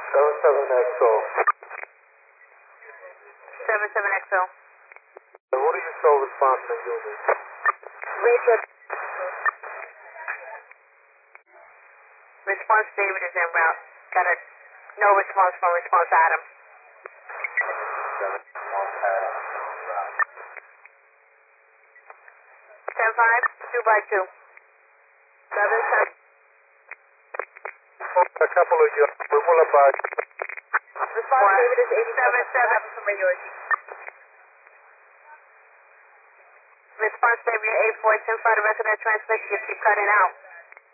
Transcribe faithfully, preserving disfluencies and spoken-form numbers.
seven seven X O. seven seven X O. What do you show response in unit? Radio. Response David is en route. Got a no response from response Adam. ten five, two by two. seven seven. A couple of you. We will about. Response David is eighty-seven seven from radio. Response David eight four two five, the rest of that transmission, you keep cutting out.